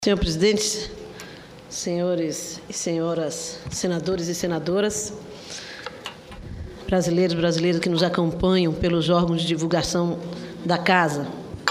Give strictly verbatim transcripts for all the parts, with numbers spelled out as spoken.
Senhor presidente, senhores e senhoras senadores e senadoras, brasileiros e brasileiras que nos acompanham pelos órgãos de divulgação da Casa.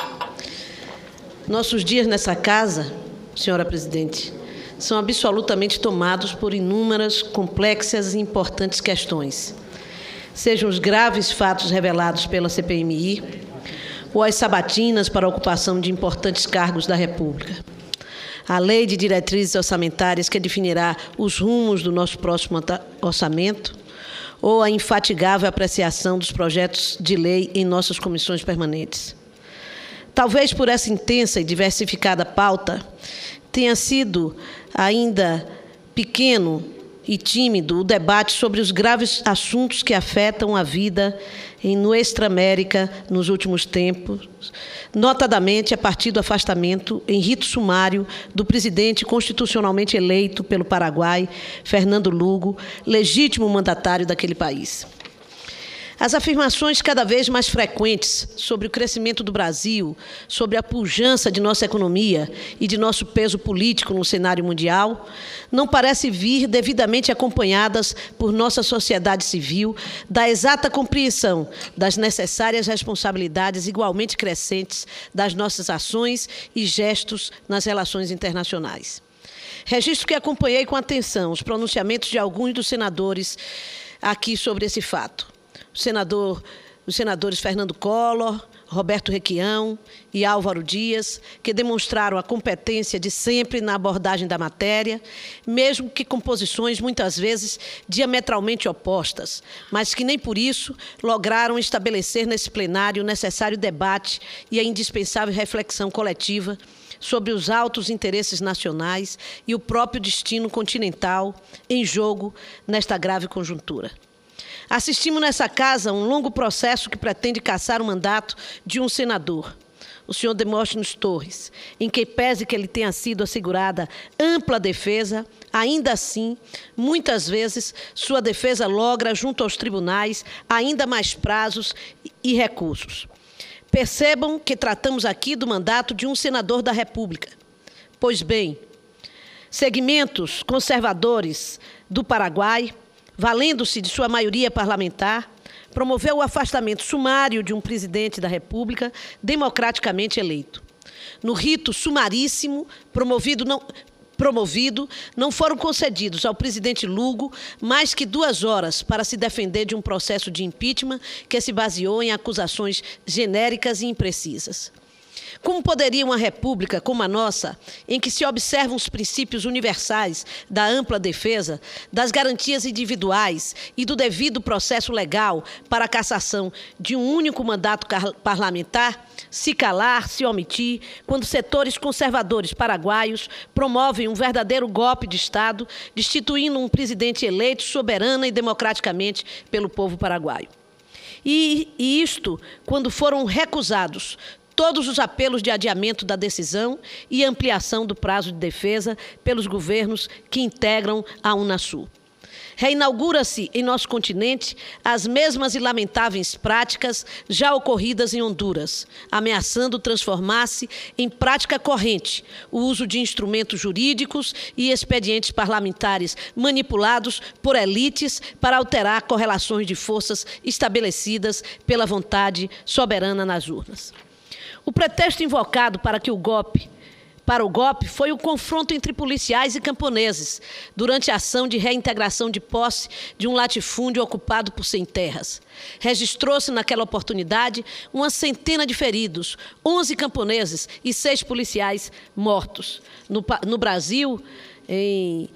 Nossos dias nessa Casa, senhora presidente, são absolutamente tomados por inúmeras, complexas e importantes questões, sejam os graves fatos revelados pela C P M I ou as sabatinas para a ocupação de importantes cargos da República. A Lei de Diretrizes Orçamentárias que definirá os rumos do nosso próximo orçamento, ou a infatigável apreciação dos projetos de lei em nossas comissões permanentes. Talvez por essa intensa e diversificada pauta tenha sido ainda pequeno e tímido o debate sobre os graves assuntos que afetam a vida em Nuestra América nos últimos tempos, notadamente a partir do afastamento em rito sumário do presidente constitucionalmente eleito pelo Paraguai, Fernando Lugo, legítimo mandatário daquele país. As afirmações cada vez mais frequentes sobre o crescimento do Brasil, sobre a pujança de nossa economia e de nosso peso político no cenário mundial, não parecem vir devidamente acompanhadas por nossa sociedade civil da exata compreensão das necessárias responsabilidades igualmente crescentes das nossas ações e gestos nas relações internacionais. Registro que acompanhei com atenção os pronunciamentos de alguns dos senadores aqui sobre esse fato. O senador, os senadores Fernando Collor, Roberto Requião e Álvaro Dias, que demonstraram a competência de sempre na abordagem da matéria, mesmo que com posições muitas vezes diametralmente opostas, mas que nem por isso lograram estabelecer nesse plenário o necessário debate e a indispensável reflexão coletiva sobre os altos interesses nacionais e o próprio destino continental em jogo nesta grave conjuntura. Assistimos nessa Casa a um longo processo que pretende cassar o mandato de um senador, o senhor Demóstenes Torres, em que pese que ele tenha sido assegurada ampla defesa, ainda assim, muitas vezes, sua defesa logra, junto aos tribunais, ainda mais prazos e recursos. Percebam que tratamos aqui do mandato de um senador da República. Pois bem, segmentos conservadores do Paraguai, valendo-se de sua maioria parlamentar, promoveu o afastamento sumário de um presidente da República democraticamente eleito. No rito sumaríssimo, promovido não, promovido, não foram concedidos ao presidente Lugo mais que duas horas para se defender de um processo de impeachment que se baseou em acusações genéricas e imprecisas. Como poderia uma república como a nossa, em que se observam os princípios universais da ampla defesa, das garantias individuais e do devido processo legal para a cassação de um único mandato parlamentar, se calar, se omitir, quando setores conservadores paraguaios promovem um verdadeiro golpe de Estado, destituindo um presidente eleito soberana e democraticamente pelo povo paraguaio? E, e isto quando foram recusados todos os apelos de adiamento da decisão e ampliação do prazo de defesa pelos governos que integram a Unasul. Reinaugura-se em nosso continente as mesmas e lamentáveis práticas já ocorridas em Honduras, ameaçando transformar-se em prática corrente o uso de instrumentos jurídicos e expedientes parlamentares manipulados por elites para alterar correlações de forças estabelecidas pela vontade soberana nas urnas. O pretexto invocado para que o golpe, para o golpe foi o confronto entre policiais e camponeses durante a ação de reintegração de posse de um latifúndio ocupado por sem terras. Registrou-se naquela oportunidade uma centena de feridos, onze camponeses e seis policiais mortos. No, no Brasil, em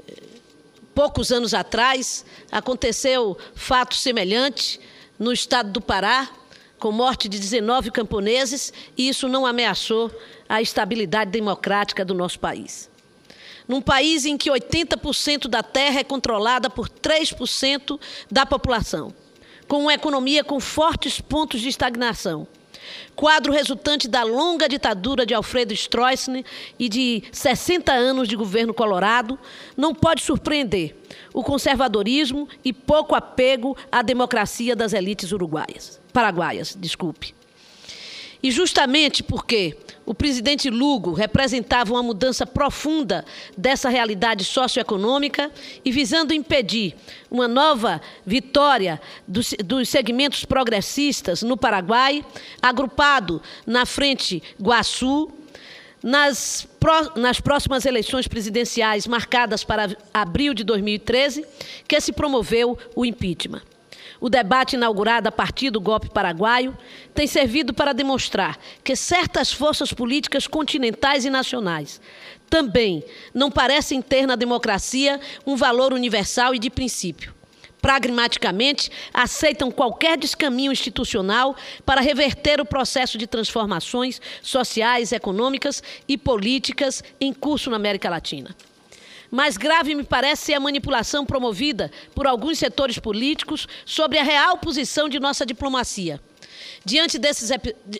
poucos anos atrás, aconteceu fato semelhante no estado do Pará, com morte de dezenove camponeses, e isso não ameaçou a estabilidade democrática do nosso país. Num país em que oitenta por cento da terra é controlada por três por cento da população, com uma economia com fortes pontos de estagnação, quadro resultante da longa ditadura de Alfredo Stroessner e de sessenta anos de governo colorado, não pode surpreender o conservadorismo e pouco apego à democracia das elites uruguaias, paraguaias, desculpe. E justamente porque o presidente Lugo representava uma mudança profunda dessa realidade socioeconômica e visando impedir uma nova vitória dos, dos segmentos progressistas no Paraguai, agrupado na Frente Guaçu, nas, pró, nas próximas eleições presidenciais marcadas para abril de dois mil e treze, que se promoveu o impeachment. O debate inaugurado a partir do golpe paraguaio tem servido para demonstrar que certas forças políticas continentais e nacionais também não parecem ter na democracia um valor universal e de princípio. Pragmaticamente, aceitam qualquer descaminho institucional para reverter o processo de transformações sociais, econômicas e políticas em curso na América Latina. Mais grave me parece a manipulação promovida por alguns setores políticos sobre a real posição de nossa diplomacia, diante desses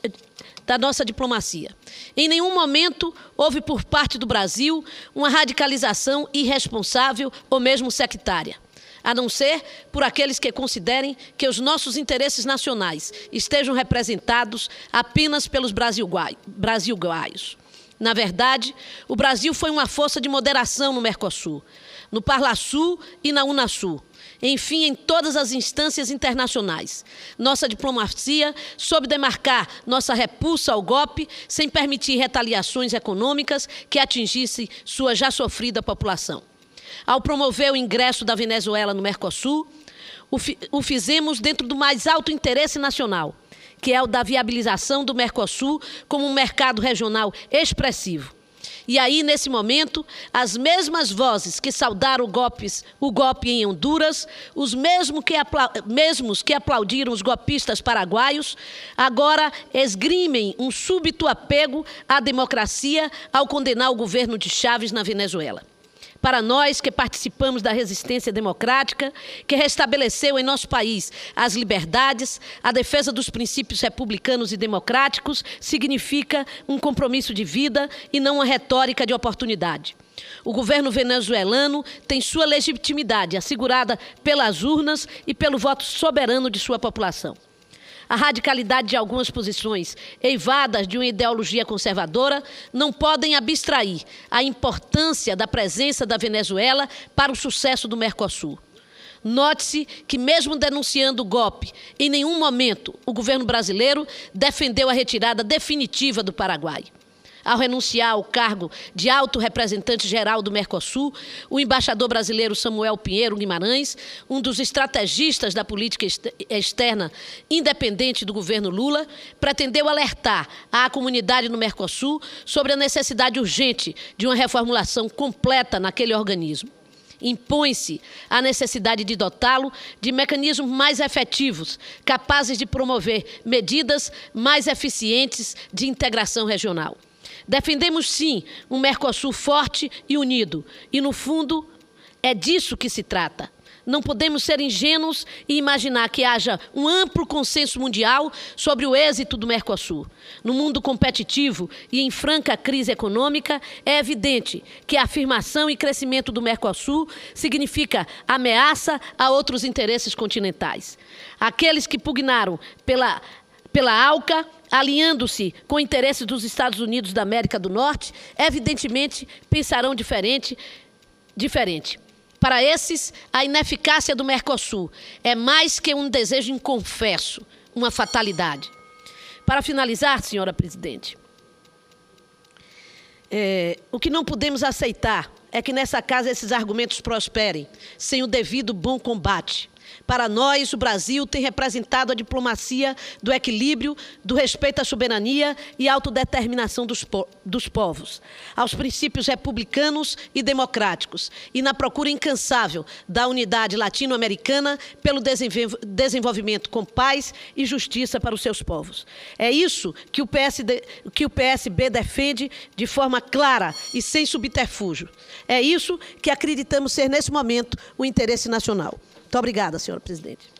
da nossa diplomacia. Em nenhum momento houve por parte do Brasil uma radicalização irresponsável ou mesmo sectária, a não ser por aqueles que considerem que os nossos interesses nacionais estejam representados apenas pelos brasil-guaios. Na verdade, o Brasil foi uma força de moderação no Mercosul, no Parlasul e na Unasul, enfim, em todas as instâncias internacionais. Nossa diplomacia soube demarcar nossa repulsa ao golpe sem permitir retaliações econômicas que atingissem sua já sofrida população. Ao promover o ingresso da Venezuela no Mercosul, o, fi o fizemos dentro do mais alto interesse nacional, que é o da viabilização do Mercosul como um mercado regional expressivo. E aí, nesse momento, as mesmas vozes que saudaram golpes, o golpe em Honduras, os mesmos que, mesmos que aplaudiram os golpistas paraguaios, agora esgrimem um súbito apego à democracia ao condenar o governo de Chávez na Venezuela. Para nós que participamos da resistência democrática, que restabeleceu em nosso país as liberdades, a defesa dos princípios republicanos e democráticos significa um compromisso de vida e não uma retórica de oportunidade. O governo venezuelano tem sua legitimidade assegurada pelas urnas e pelo voto soberano de sua população. A radicalidade de algumas posições eivadas de uma ideologia conservadora não podem abstrair a importância da presença da Venezuela para o sucesso do Mercosul. Note-se que, mesmo denunciando o golpe, em nenhum momento o governo brasileiro defendeu a retirada definitiva do Paraguai. Ao renunciar ao cargo de alto representante geral do Mercosul, o embaixador brasileiro Samuel Pinheiro Guimarães, um dos estrategistas da política externa independente do governo Lula, pretendeu alertar à comunidade no Mercosul sobre a necessidade urgente de uma reformulação completa naquele organismo. Impõe-se a necessidade de dotá-lo de mecanismos mais efetivos, capazes de promover medidas mais eficientes de integração regional. Defendemos, sim, um Mercosul forte e unido, e, no fundo, é disso que se trata. Não podemos ser ingênuos e imaginar que haja um amplo consenso mundial sobre o êxito do Mercosul. No mundo competitivo e em franca crise econômica, é evidente que a afirmação e crescimento do Mercosul significa ameaça a outros interesses continentais. Aqueles que pugnaram pela pela ALCA, alinhando-se com interesses dos Estados Unidos da América do Norte, evidentemente pensarão diferente, diferente. Para esses, a ineficácia do Mercosul é mais que um desejo inconfesso, uma fatalidade. Para finalizar, senhora presidente, é, o que não podemos aceitar é que nessa casa esses argumentos prosperem sem o devido bom combate. Para nós, o Brasil tem representado a diplomacia do equilíbrio, do respeito à soberania e à autodeterminação dos, po dos povos, aos princípios republicanos e democráticos, e na procura incansável da unidade latino-americana pelo desenvolvimento com paz e justiça para os seus povos. É isso que o, P S D, que o P S B defende de forma clara e sem subterfúgio. É isso que acreditamos ser, nesse momento, o interesse nacional. Muito obrigada, senhora presidente.